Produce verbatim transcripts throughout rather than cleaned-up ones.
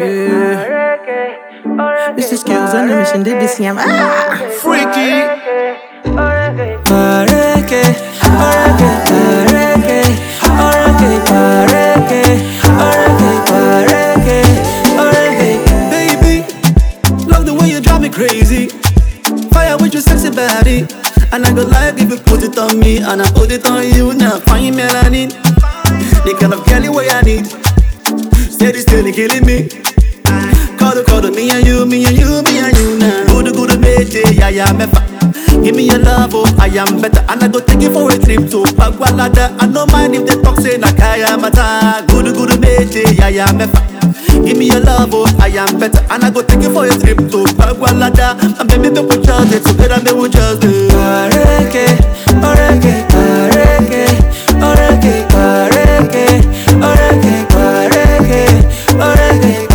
Yeah. Mister Skills on the mission, did the same. Ah! Freaky. Reggae, reggae, reggae, reggae, reggae, reggae. Baby, love the way you drive me crazy. Fire with your sexy body. And I go like if you put it on me and I put it on you. Now find melanin, the kind of girl way I need. Steady, steady killing me. Cuddle, cuddle, me and you, me and you, me and you now. Good, good, baby, yeah, yeah, me fa. Give me your love, oh, I am better. And I go take you for a trip to Pagualada. I don't mind if they talk, say, Nakaya Mata. Good, good, baby, yeah, yeah, me fa. Give me your love, oh, I am better. And I go take you for a trip to Pagualada. And baby, we will just it together, we will just do. Reggae, reggae, reggae, reggae, reggae, reggae, reggae, reggae.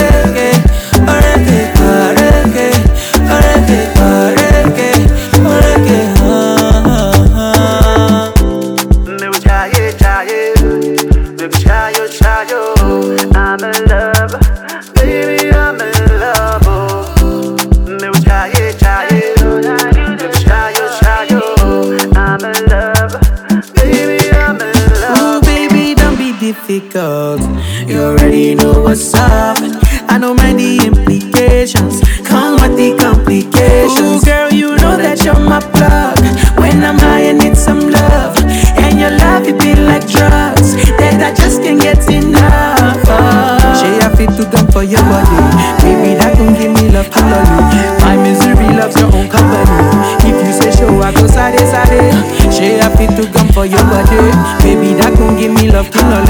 I'm in love, baby, I'm in love, oh. Me will try it, try it. Baby, try it, try it. I'm in love, baby, I'm in love. Ooh, baby, don't be difficult. You already know what's up. I don't mind the implications. Come with the complications. Ooh, girl, you know that you're my plug. When I'm high, I need some love. And your love, it be like drugs that I just can't get enough. She a fit to come for your body. Baby, that gon' give me love to love you. My misery loves your own company. If you say show, I go side side. She a fit to come for your body. Baby, that gon' give me love to love